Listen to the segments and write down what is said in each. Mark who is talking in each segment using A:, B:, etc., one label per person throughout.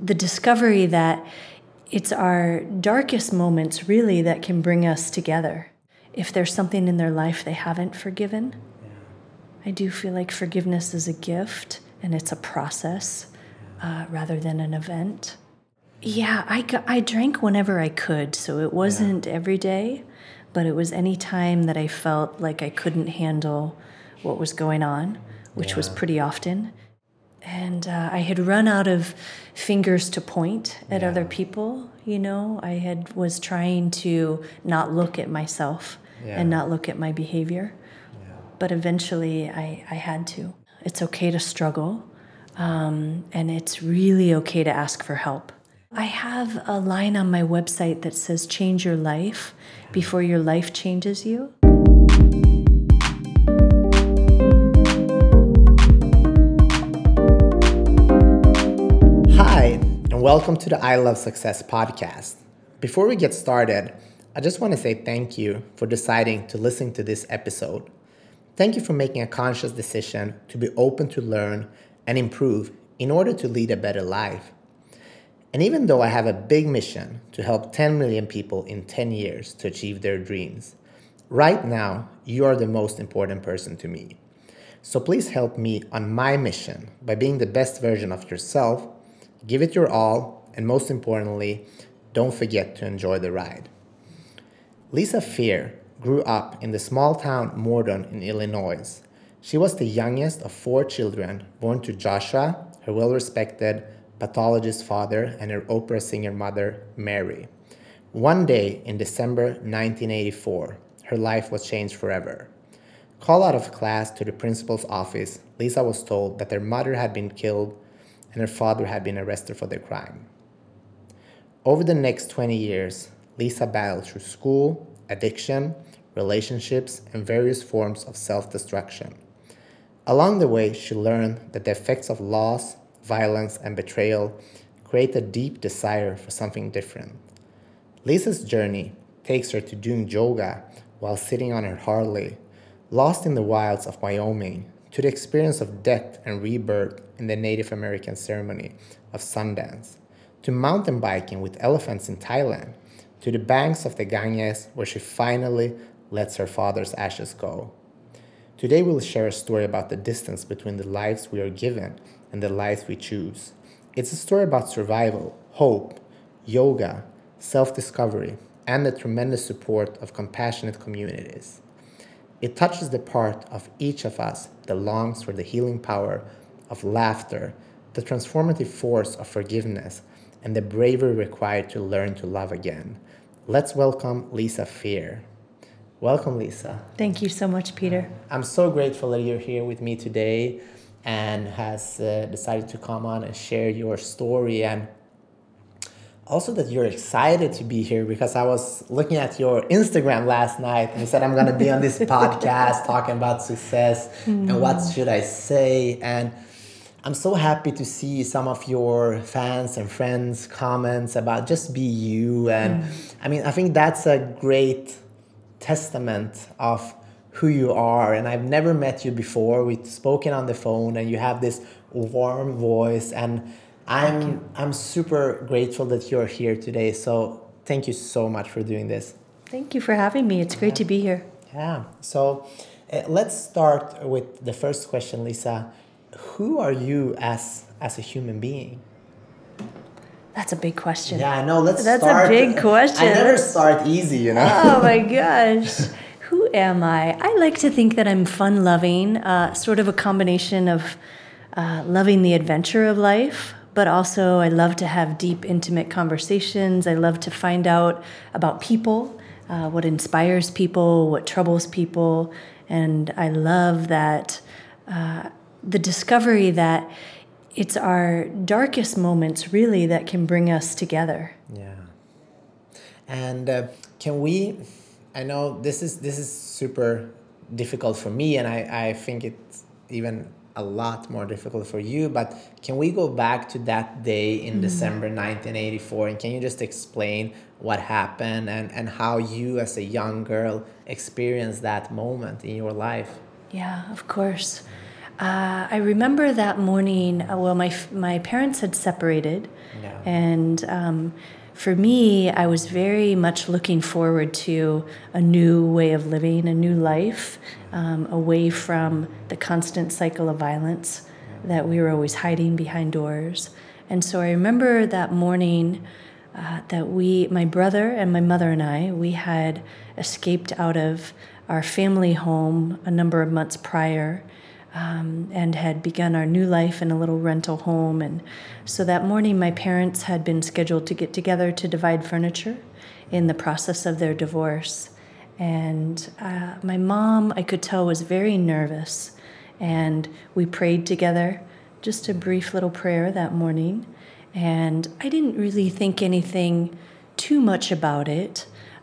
A: the discovery that it's our darkest moments really that can bring us together. If there's something in their life they haven't forgiven, I do feel like forgiveness is a gift and it's a process rather than an event. Yeah, I drank whenever I could, so it wasn't every day, but it was any time that I felt like I couldn't handle what was going on, which was pretty often. And I had run out of fingers to point at other people, was trying to not look at myself and not look at my behavior. But eventually I had to. It's okay to struggle, and it's really okay to ask for help. I have a line on my website that says, change your life before your life changes you.
B: Hi, and welcome to the I Love Success podcast. Before we get started, I just want to say thank you for deciding to listen to this episode. Thank you for making a conscious decision to be open to learn and improve in order to lead a better life. And even though I have a big mission to help 10 million people in 10 years to achieve their dreams, right now you are the most important person to me. So please help me on my mission by being the best version of yourself. Give it your all, and most importantly, don't forget to enjoy the ride. Lisa Fear grew up in the small town Morden in Illinois. She was the youngest of 4 children born to Joshua, her well-respected pathologist father, and her opera singer mother, Mary. One day in December 1984, her life was changed forever. Called out of class to the principal's office, Lisa was told that her mother had been killed and her father had been arrested for their crime. Over the next 20 years, Lisa battled through school, addiction, relationships, and various forms of self-destruction. Along the way, she learned that the effects of loss, violence, and betrayal create a deep desire for something different. Lisa's journey takes her to doing yoga while sitting on her Harley, lost in the wilds of Wyoming, to the experience of death and rebirth in the Native American ceremony of Sundance, to mountain biking with elephants in Thailand, to the banks of the Ganges where she finally lets her father's ashes go. Today we'll share a story about the distance between the lives we are given and the lives we choose. It's a story about survival, hope, yoga, self-discovery, and the tremendous support of compassionate communities. It touches the part of each of us that longs for the healing power of laughter, the transformative force of forgiveness, and the bravery required to learn to love again. Let's welcome Lisa Fear. Welcome, Lisa.
A: Thank you so much, Peter.
B: I'm so grateful that you're here with me today and has decided to come on and share your story, and also that you're excited to be here, because I was looking at your Instagram last night and you said, I'm going to be on this podcast talking about success and what should I say. And I'm so happy to see some of your fans and friends comments about just be you. And I think that's a great testament of who you are. And I've never met you before. We've spoken on the phone and you have this warm voice, and I'm super grateful that you're here today. So thank you so much for doing this.
A: Thank you for having me. It's great to be here.
B: Yeah. So let's start with the first question, Lisa. Who are you as a human being?
A: That's a big question.
B: Yeah, I know. That's
A: a big question.
B: I never start easy,
A: Oh my gosh. Who am I? I like to think that I'm fun-loving, sort of a combination of loving the adventure of life, but also I love to have deep, intimate conversations. I love to find out about people, what inspires people, what troubles people, and I love that the discovery that it's our darkest moments really that can bring us together.
B: Yeah. And I know this is super difficult for me, and I think it's even a lot more difficult for you, but can we go back to that day in December 1984, and can you just explain what happened and how you as a young girl experienced that moment in your life?
A: Yeah, of course. I remember that morning. Well, my parents had separated,
B: Yeah.
A: and for me, I was very much looking forward to a new way of living, a new life, away from the constant cycle of violence that we were always hiding behind doors. And so I remember that morning that my brother and my mother and I, we had escaped out of our family home a number of months prior, and had begun our new life in a little rental home. And so that morning, my parents had been scheduled to get together to divide furniture in the process of their divorce. And my mom, I could tell, was very nervous. And we prayed together, just a brief little prayer that morning. And I didn't really think anything too much about it.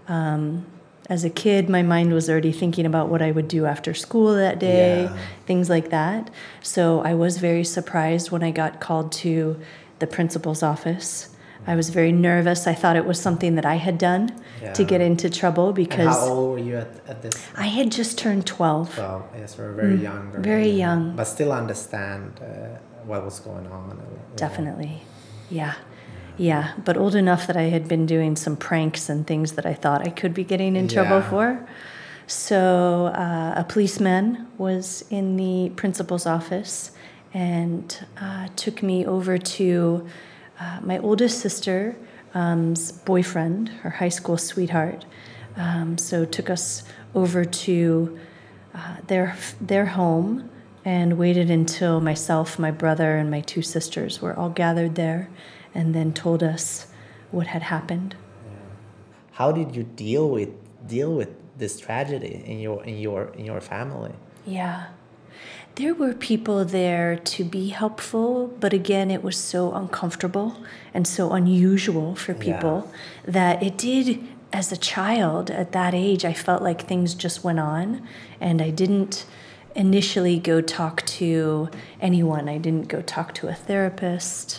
A: As a kid, my mind was already thinking about what I would do after school that day, things like that. So I was very surprised when I got called to the principal's office. I was very nervous. I thought it was something that I had done to get into trouble because...
B: And how old were you at this time?
A: I had just turned 12.
B: 12, yes, we were very young.
A: Very young.
B: But still understand what was going on.
A: Definitely, yeah. Yeah, but old enough that I had been doing some pranks and things that I thought I could be getting in trouble for. So a policeman was in the principal's office and took me over to my oldest sister's boyfriend, her high school sweetheart. So took us over to their home and waited until myself, my brother, and my two sisters were all gathered there, and then told us what had happened.
B: How did you deal with this tragedy in your family?
A: Yeah. There were people there to be helpful, but again, it was so uncomfortable and so unusual for people that it did, as a child at that age, I felt like things just went on, and I didn't initially go talk to anyone. I didn't go talk to a therapist.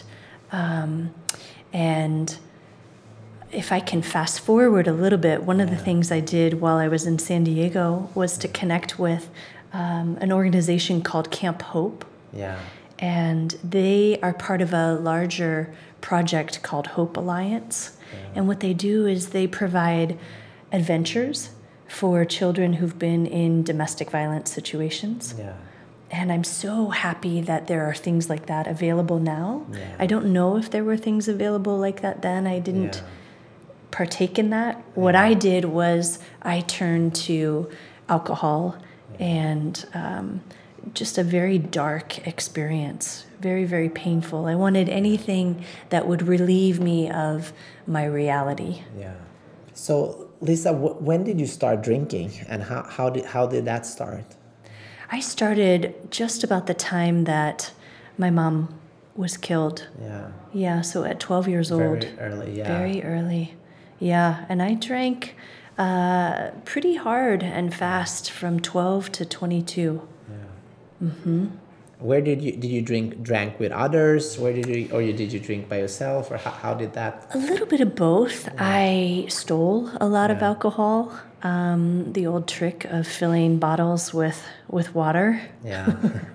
A: And if I can fast forward a little bit, one of the things I did while I was in San Diego was to connect with an organization called Camp Hope.
B: Yeah.
A: And they are part of a larger project called Hope Alliance. Yeah. And what they do is they provide adventures for children who've been in domestic violence situations.
B: Yeah.
A: And I'm so happy that there are things like that available now.
B: Yeah.
A: I don't know if there were things available like that then. I didn't partake in that. What I did was I turned to alcohol and just a very dark experience, very, very painful. I wanted anything that would relieve me of my reality.
B: Yeah. So, Lisa, when did you start drinking, and how did that start?
A: I started just about the time that my mom was killed.
B: Yeah.
A: Yeah, so at 12 years old.
B: Very early, yeah.
A: Very early. Yeah, and I drank pretty hard and fast from 12 to 22.
B: Yeah. Mm-hmm. Where did you drank with others? Did you drink by yourself, or how did that?
A: A little bit of both. Yeah. I stole a lot of alcohol. The old trick of filling bottles with water.
B: Yeah.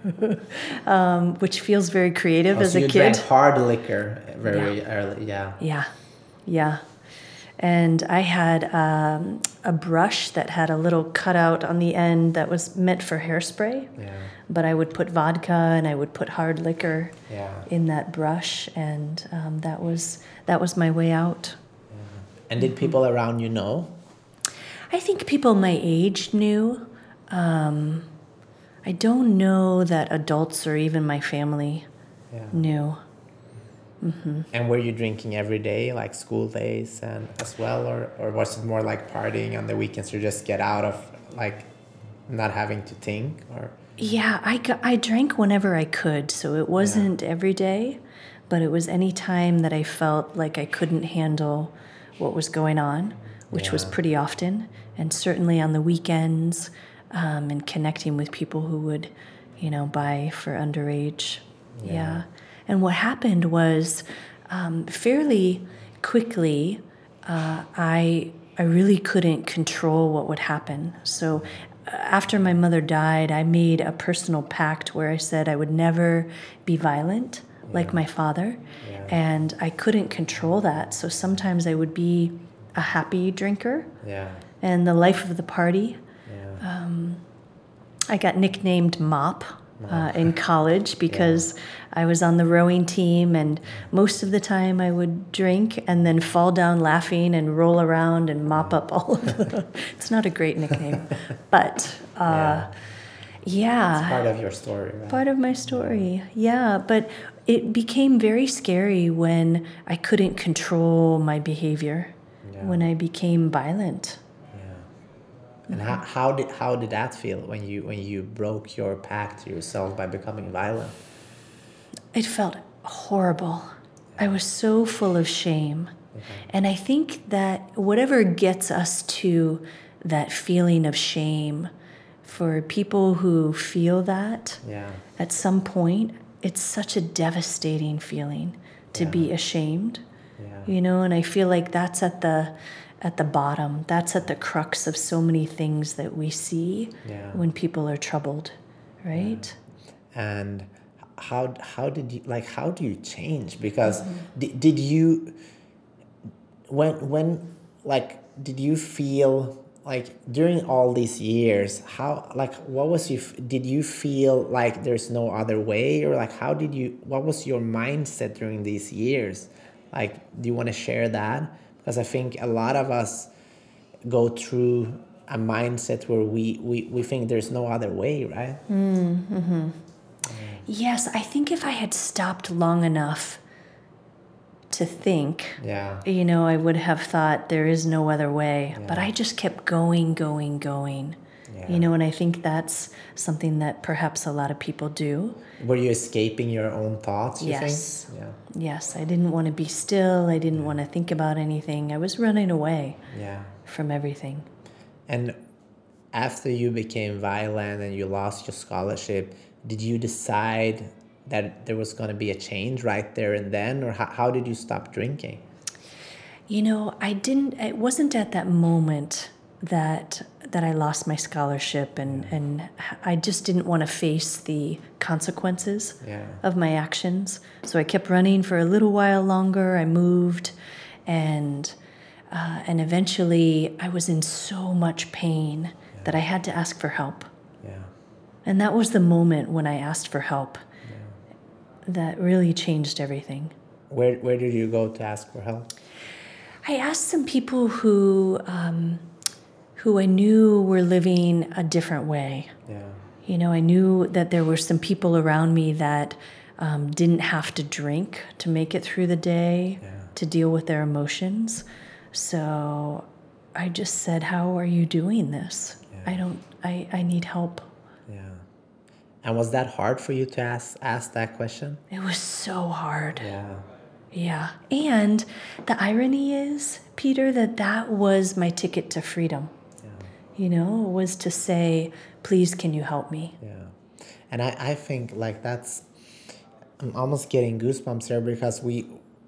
A: Which feels very creative as a kid.
B: You drank hard liquor very early. Yeah.
A: Yeah. Yeah. And I had a brush that had a little cutout on the end that was meant for hairspray. Yeah. But I would put vodka and I would put hard liquor in that brush, and that was my way out.
B: Yeah. And did people around you know?
A: I think people my age knew. I don't know that adults or even my family knew. Mm-hmm.
B: And were you drinking every day, like school days and as well, or was it more like partying on the weekends to just get out of, like, not having to think? Or
A: yeah, I drank whenever I could, so it wasn't every day, but it was any time that I felt like I couldn't handle what was going on, which was pretty often, and certainly on the weekends, and connecting with people who would, buy for underage. Yeah. And what happened was, fairly quickly, I really couldn't control what would happen. So after my mother died, I made a personal pact where I said I would never be violent like my father.
B: Yeah.
A: And I couldn't control that. So sometimes I would be a happy drinker
B: Yeah.
A: and the life of the party.
B: Yeah.
A: I got nicknamed Mop in college because I was on the rowing team, and most of the time I would drink and then fall down laughing and roll around and mop up all of the. It's not a great nickname, but yeah.
B: It's part of your story, right?
A: Part of my story, yeah. But it became very scary when I couldn't control my behavior, when I became violent.
B: And how did that feel when you broke your pact to yourself by becoming violent?
A: It felt horrible. I was so full of shame. And I think that whatever gets us to that feeling of shame, for people who feel that at some point, it's such a devastating feeling to be ashamed. You know, and I feel like that's at the bottom. That's at the crux of so many things that we see when people are troubled, right?
B: And how did you how do you change? Because did you when did you feel like during all these years, how what was did you feel like there's no other way, or how did you, what was your mindset during these years? Do you want to share that? Because I think a lot of us go through a mindset where we think there's no other way, right?
A: Yes, I think if I had stopped long enough to think, you know, I would have thought there is no other way. But I just kept going. You know, and I think that's something that perhaps a lot of people do.
B: Were you escaping your own thoughts, you think?
A: Yes, I didn't want to be still. I didn't want to think about anything. I was running away from everything.
B: And after you became violent and you lost your scholarship, did you decide that there was going to be a change right there and then? Or how did you stop drinking?
A: You know, it wasn't at that moment that I lost my scholarship, and I just didn't want to face the consequences of my actions. So I kept running for a little while longer. I moved, and eventually I was in so much pain that I had to ask for help. And that was the moment when I asked for help that really changed everything.
B: Where did you go to ask for help?
A: I asked some people who I knew were living a different way. You know, I knew that there were some people around me that didn't have to drink to make it through the day, to deal with their emotions. So I just said, how are you doing this? I need help.
B: And was that hard for you to ask that question?
A: It was so hard. Yeah. And the irony is, Peter, that was my ticket to freedom. You know, was to say, please, can you help me?
B: And I think that's, I'm almost getting goosebumps here, because we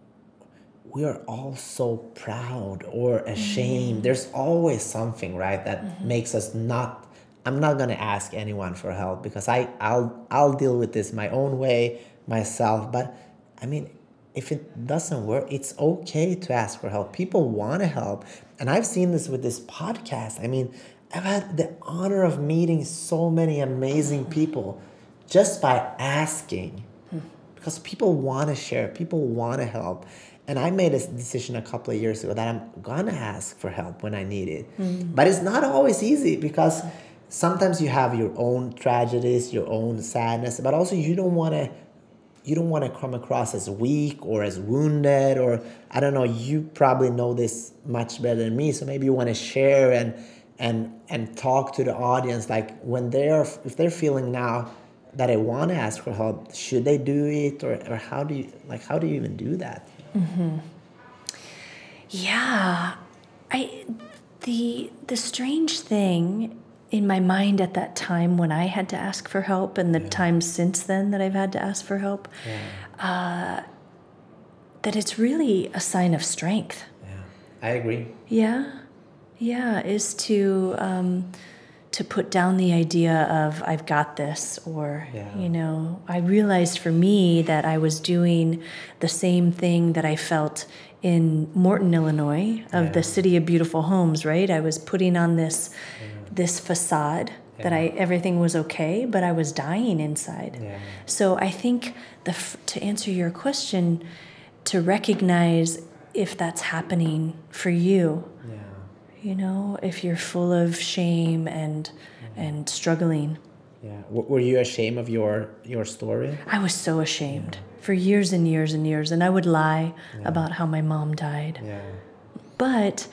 B: are all so proud or ashamed. There's always something, right, that makes us not, I'm not going to ask anyone for help because I'll deal with this my own way, myself. But I mean, if it doesn't work, it's okay to ask for help. People want to help. And I've seen this with this podcast. I mean, I've had the honor of meeting so many amazing people just by asking, because people want to share, people want to help. And I made a decision a couple of years ago that I'm going to ask for help when I need it. But it's not always easy, because sometimes you have your own tragedies, your own sadness, but also you don't want to come across as weak or as wounded, or I don't know, you probably know this much better than me, so maybe you want to share and talk to the audience, when if they're feeling now that I want to ask for help, should they do it, or how do you even do that?
A: Yeah, the strange thing in my mind at that time when I had to ask for help, and the times since then that I've had to ask for help, that it's really a sign of strength.
B: I agree.
A: Yeah, is to to put down the idea of I've got this, or, I realized for me that I was doing the same thing that I felt in Morton, Illinois, of the City of Beautiful Homes, right? I was putting on this facade that everything was okay, but I was dying inside.
B: Yeah.
A: So I think to answer your question, to recognize if that's happening for you, if you're full of shame and struggling.
B: Yeah. Were you ashamed of your story?
A: I was so ashamed for years and years and years, and I would lie about how my mom died.
B: Yeah.
A: But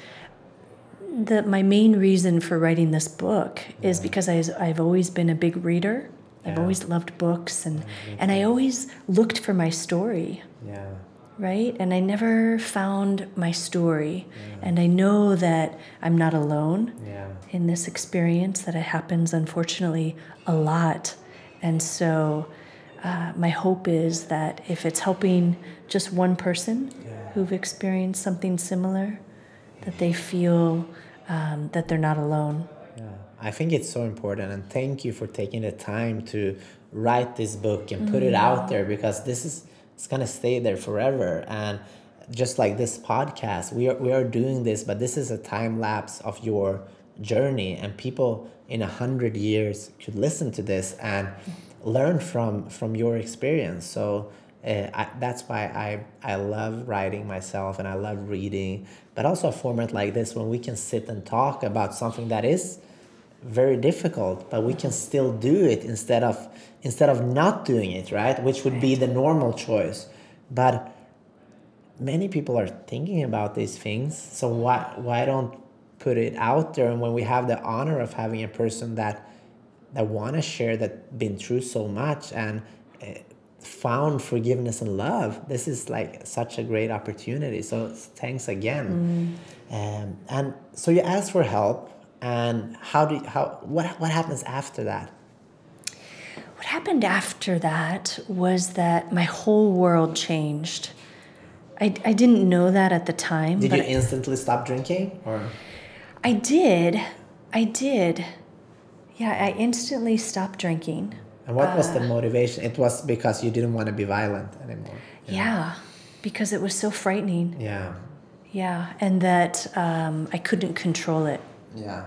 A: my main reason for writing this book is because I've always been a big reader. I've always loved books, and I always looked for my story.
B: Yeah.
A: Right? And I never found my story. And I know that I'm not alone in this experience, that it happens, unfortunately, a lot. And so my hope is that if it's helping just one person who've experienced something similar, that they feel that they're not alone.
B: Yeah. I think it's so important. And thank you for taking the time to write this book and put it out there, because it's going to stay there forever. And just like this podcast, we are doing this, but this is a time lapse of your journey, and people in 100 years could listen to this and learn from your experience. So that's why I love writing myself, and I love reading, but also a format like this when we can sit and talk about something that is very difficult, but we can still do it instead of not doing it, right? Which would be the normal choice. But many people are thinking about these things, so why don't put it out there? And when we have the honor of having a person that want to share, that been through so much and found forgiveness and love, this is like such a great opportunity. So thanks again. And so you asked for help. And what happens after that?
A: What happened after that was that my whole world changed. I didn't know that at the time.
B: Did you instantly stop drinking, or?
A: I did. Yeah, I instantly stopped drinking.
B: And what was the motivation? It was because you didn't want to be violent anymore.
A: Yeah, because it was so frightening.
B: Yeah.
A: Yeah, and that I couldn't control it.
B: Yeah.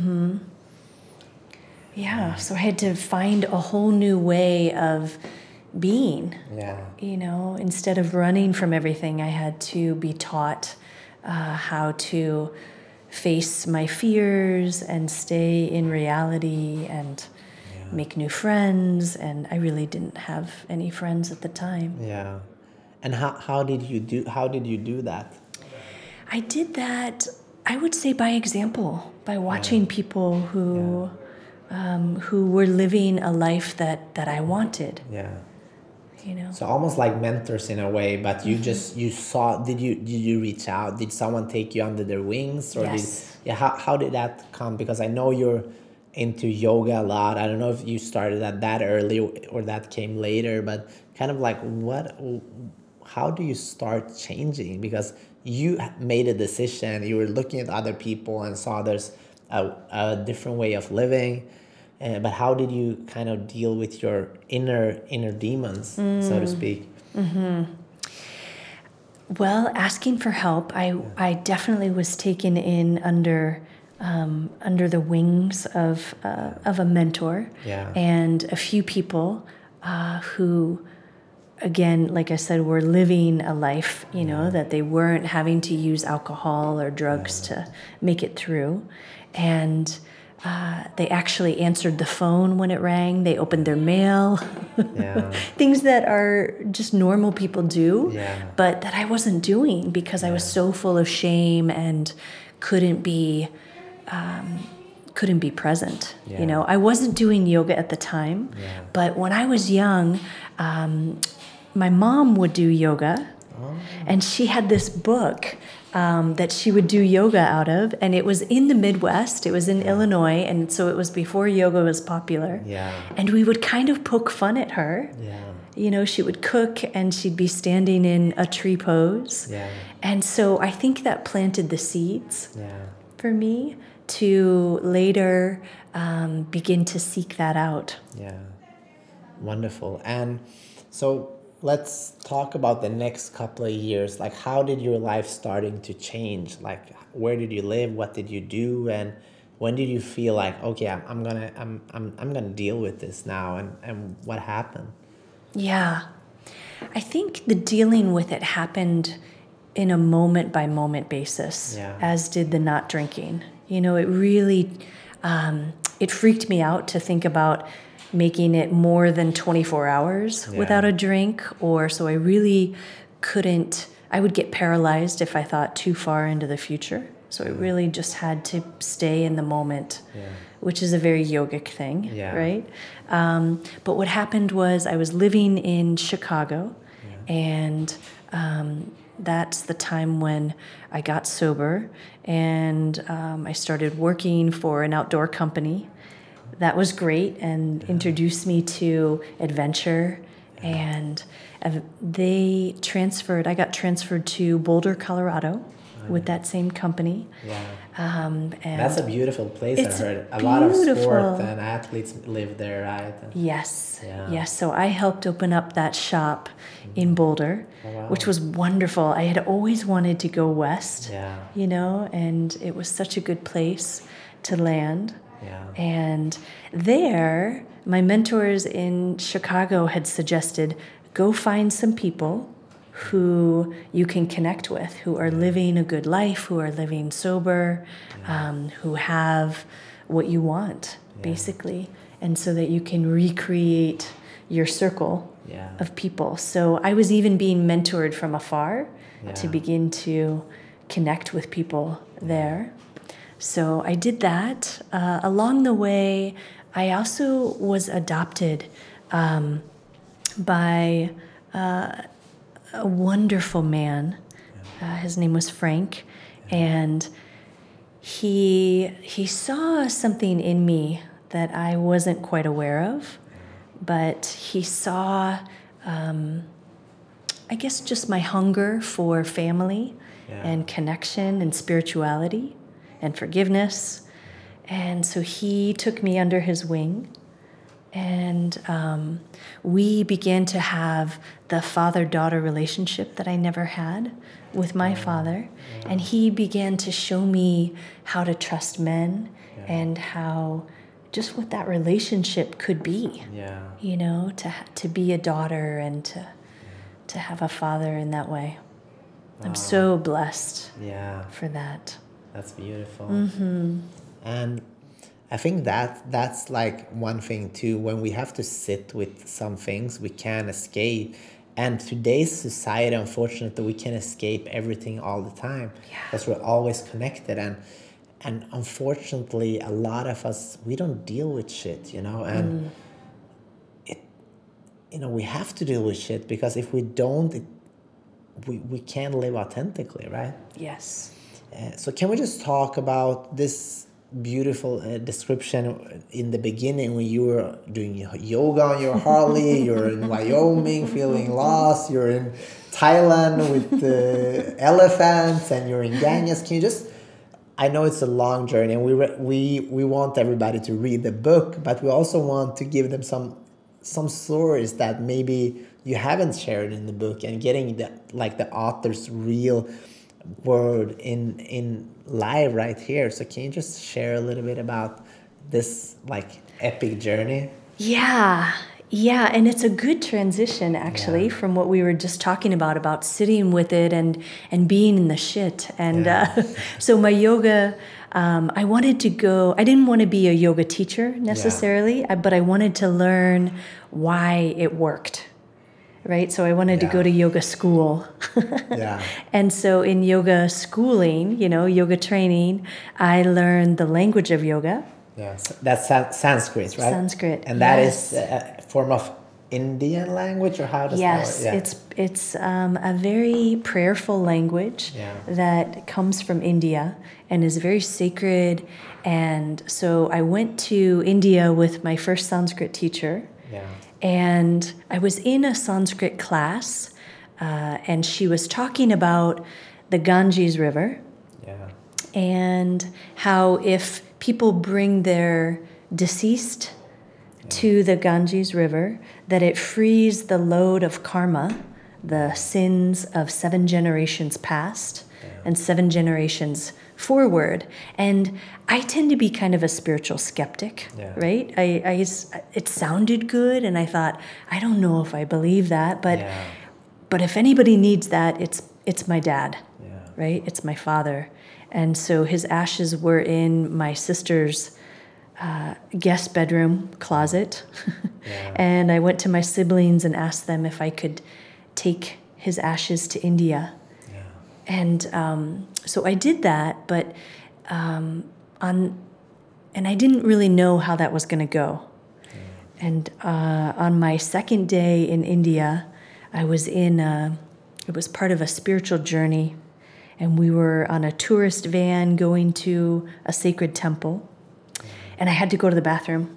A: Yeah, so I had to find a whole new way of being.
B: Yeah.
A: Instead of running from everything, I had to be taught how to face my fears and stay in reality and make new friends. And I really didn't have any friends at the time.
B: Yeah. And how did you do that?
A: I did that, I would say, by example, by watching people who were living a life that I wanted.
B: Yeah. So almost like mentors in a way, but you saw. Did you reach out? Did someone take you under their wings, or how did that come? Because I know you're into yoga a lot. I don't know if you started at that early or that came later, but kind of like how do you start changing? Because you made a decision, you were looking at other people and saw there's a different way of living, but how did you kind of deal with your inner demons, so to speak?
A: Well, asking for help, I definitely was taken in under the wings of a mentor, and a few people who, again, like I said, were living a life, that they weren't having to use alcohol or drugs to make it through. And they actually answered the phone when it rang. They opened their mail. Things that are just normal people do, but that I wasn't doing because I was so full of shame and couldn't be present. I wasn't doing yoga at the time, but when I was young, my mom would do yoga, and she had this book that she would do yoga out of, and it was in the Midwest. It was in Illinois, and so it was before yoga was popular. And we would kind of poke fun at her. She would cook, and she'd be standing in a tree pose. And so I think that planted the seeds for me to later begin to seek that out.
B: Yeah, wonderful. And so let's talk about the next couple of years. Like, how did your life starting to change? Like, where did you live? What did you do? And when did you feel like, okay, I'm gonna deal with this now? And what happened?
A: Yeah. I think the dealing with it happened in a moment by moment basis, as did the not drinking. You know, it really, it freaked me out to think about making it more than 24 hours without a drink, so I really couldn't, I would get paralyzed if I thought too far into the future. So I really just had to stay in the moment, which is a very yogic thing, right? But what happened was I was living in Chicago, and that's the time when I got sober, and I started working for an outdoor company. That was great and introduced me to adventure, and I got transferred to Boulder, Colorado with that same company.
B: And that's a beautiful place. I heard a lot of sport and athletes live there, right?
A: Yes. So I helped open up that shop in Boulder, which was wonderful. I had always wanted to go west, you know, and it was such a good place to land. And there, my mentors in Chicago had suggested, go find some people who you can connect with, who are living a good life, who are living sober, who have what you want, basically, and so that you can recreate your circle of people. So I was even being mentored from afar to begin to connect with people there. So I did that. Along the way, I also was adopted by a wonderful man. His name was Frank, and he saw something in me that I wasn't quite aware of, but he saw, I guess, just my hunger for family and connection and spirituality and forgiveness. And so he took me under his wing, and we began to have the father-daughter relationship that I never had with my father. And he began to show me how to trust men and how just what that relationship could be. You know, to be a daughter and to have a father in that way. I'm so blessed for that.
B: That's beautiful. And I think that's like one thing too. When we have to sit with some things, we can't escape. And today's society, unfortunately, we can escape everything all the time because we're always connected. And unfortunately, a lot of us, we don't deal with shit, you know. And we have to deal with shit, because if we don't, we can't live authentically, right?
A: Yes.
B: So can we just talk about this beautiful description in the beginning when you were doing yoga on your Harley, you're in Wyoming feeling lost, you're in Thailand with the elephants, and you're in Ganges. Can you just, I know it's a long journey, and we want everybody to read the book, but we also want to give them some stories that maybe you haven't shared in the book, and getting the author's real word in live right here. So can you just share a little bit about this epic journey?
A: Yeah, and it's a good transition actually from what we were just talking about sitting with it and being in the shit. And so my yoga, I didn't want to be a yoga teacher necessarily, but I wanted to learn why it worked. Right? So I wanted to go to yoga school. And so in yoga schooling, yoga training, I learned the language of yoga.
B: That's Sanskrit, right?
A: Sanskrit.
B: And that is a form of Indian language, or how does that work?
A: It's a very prayerful language that comes from India and is very sacred. And so I went to India with my first Sanskrit teacher. And I was in a Sanskrit class, and she was talking about the Ganges River. and how if people bring their deceased to the Ganges River, that it frees the load of karma, the sins of 7 generations past and 7 generations forward. And I tend to be kind of a spiritual skeptic, right? It sounded good, and I thought, I don't know if I believe that, but if anybody needs that, it's my dad, right? It's my father. And so his ashes were in my sister's guest bedroom closet. And I went to my siblings and asked them if I could take his ashes to India. And so I did that, but and I didn't really know how that was going to go. And on my second day in India, I was it was part of a spiritual journey, and we were on a tourist van going to a sacred temple, and I had to go to the bathroom.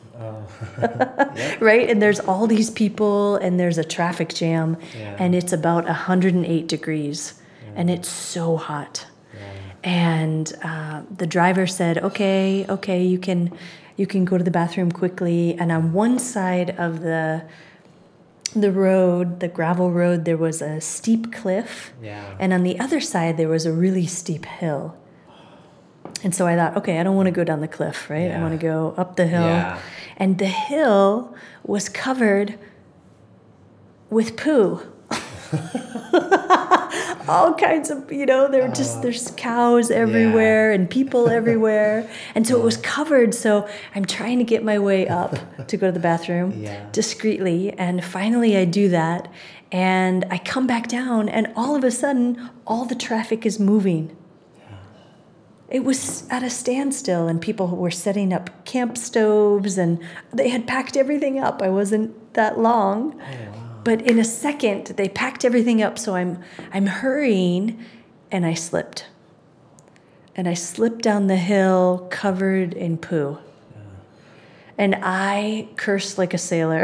A: Right? And there's all these people, and there's a traffic jam, and it's about 108 degrees, and it's so hot. And the driver said, okay, you can go to the bathroom quickly. And on one side of the road, the gravel road, there was a steep cliff. And on the other side, there was a really steep hill. And so I thought, okay, I don't want to go down the cliff, right? I want to go up the hill. And the hill was covered with poo. All kinds of, there's cows everywhere and people everywhere. And so it was covered. So I'm trying to get my way up to go to the bathroom discreetly. And finally I do that. And I come back down, and all of a sudden, all the traffic is moving. It was at a standstill, and people were setting up camp stoves, and they had packed everything up. I wasn't that long. But in a second, they packed everything up, so I'm hurrying, and I slipped. And I slipped down the hill covered in poo. And I cursed like a sailor.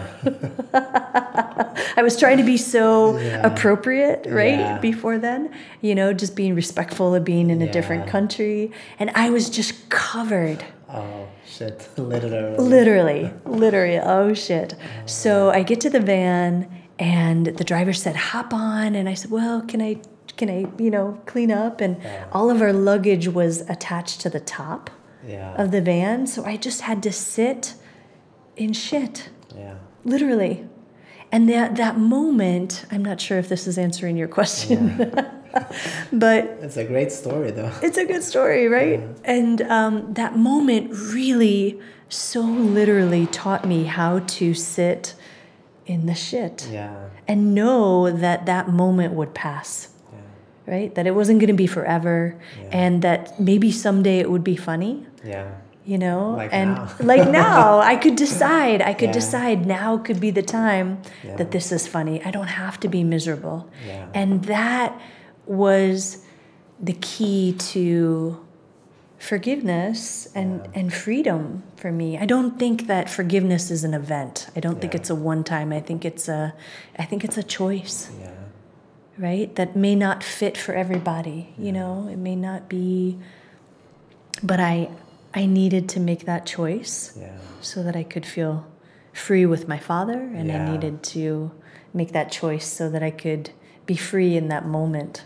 A: I was trying to be so appropriate, right, before then, just being respectful of being in a different country. And I was just covered.
B: Oh, shit. Literally,
A: oh, shit. So I get to the van, and the driver said, hop on. And I said, well, can I clean up? And all of our luggage was attached to the top of the van. So I just had to sit in shit. Literally. And that moment, I'm not sure if this is answering your question, but
B: it's a great story, though.
A: It's a good story, right? And that moment really so literally taught me how to sit in the shit and know that moment would pass, right? That it wasn't going to be forever, and that maybe someday it would be funny.
B: Like
A: and
B: now.
A: Like now, I could decide now could be the time that this is funny. I don't have to be miserable. And that was the key to forgiveness and freedom for me. I don't think that forgiveness is an event. I don't think it's a one time. I think it's a choice. Right? That may not fit for everybody, it may not be, but I needed to make that choice so that I could feel free with my father, and I needed to make that choice so that I could be free in that moment.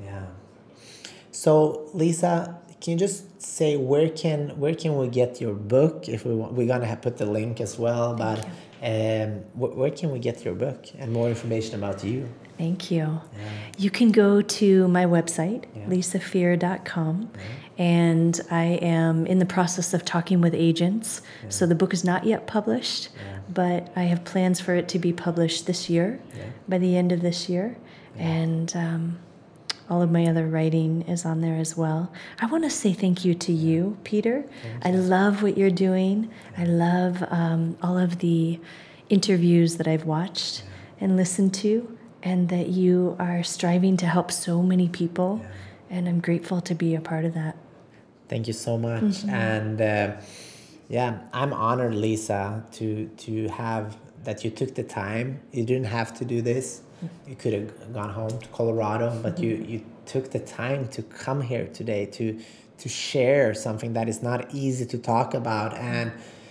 B: So, Lisa, can you just say where can we get your book? If we want, we're gonna put the link as well. But where can we get your book and more information about you?
A: Thank you. You can go to my website, lisafear.com, and I am in the process of talking with agents. So the book is not yet published, but I have plans for it to be published this year, by the end of this year. And all of my other writing is on there as well. I want to say thank you to you, Peter. I love what you're doing. I love all of the interviews that I've watched and listened to, and that you are striving to help so many people. And I'm grateful to be a part of that.
B: Thank you so much. And I'm honored, Lisa, to have that you took the time. You didn't have to do this. You could have gone home to Colorado, but you took the time to come here today to share something that is not easy to talk about. And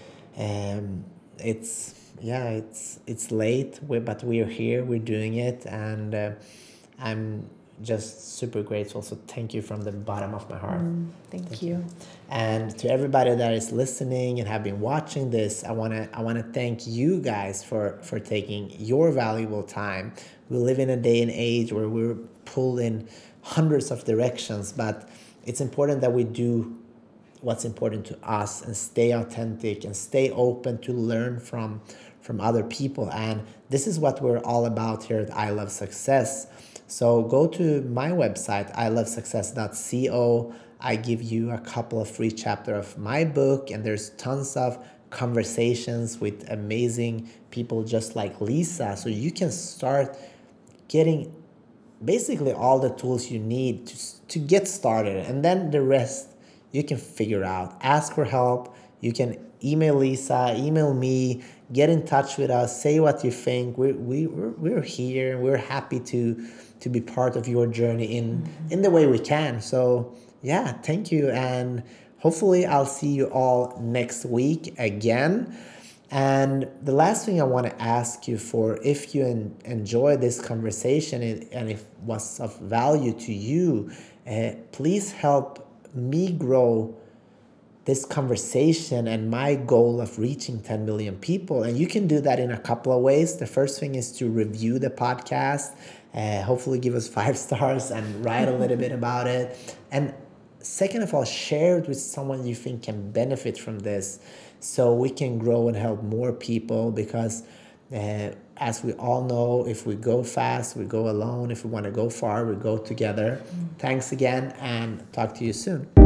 B: it's it's late, but we are here, we're doing it, and I'm just super grateful. So thank you from the bottom of my heart.
A: Thank you.
B: And to everybody that is listening and have been watching this, I wanna thank you guys for taking your valuable time. We live in a day and age where we're pulled in hundreds of directions, but it's important that we do what's important to us and stay authentic and stay open to learn from other people. And this is what we're all about here at I Love Success. So go to my website, ilovesuccess.co. I give you a couple of free chapters of my book, and there's tons of conversations with amazing people just like Lisa. So you can start getting basically all the tools you need to get started, and then the rest you can figure out. Ask for help. You can email Lisa, email me, get in touch with us, say what you think. We're here, and we're happy to be part of your journey in the way we can. So yeah, thank you, and hopefully I'll see you all next week again. And the last thing I want to ask you for, if you enjoy this conversation and if it was of value to you, please help me grow this conversation and my goal of reaching 10 million people. And you can do that in a couple of ways. The first thing is to review the podcast, hopefully give us 5 stars and write a little bit about it. And second of all, share it with someone you think can benefit from this, so we can grow and help more people. Because as we all know, if we go fast, we go alone. If we want to go far, we go together. Thanks again, and talk to you soon.